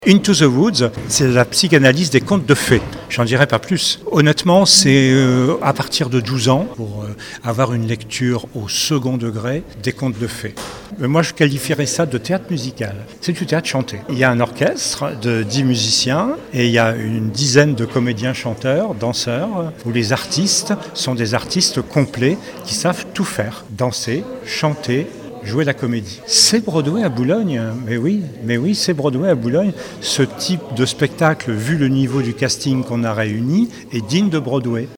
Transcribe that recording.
Into the Woods, c'est la psychanalyse des contes de fées. J'en dirai pas plus. Honnêtement, c'est à partir de 12 ans pour avoir une lecture au second degré des contes de fées. Moi, je qualifierais ça de théâtre musical. C'est du théâtre chanté. Il y a un orchestre de 10 musiciens et il y a une dizaine de comédiens, chanteurs, danseurs, où les artistes sont des artistes complets qui savent tout faire. Danser, chanter, jouer la comédie. C'est Broadway à Boulogne, mais oui, c'est Broadway à Boulogne. Ce type de spectacle, vu le niveau du casting qu'on a réuni, est digne de Broadway.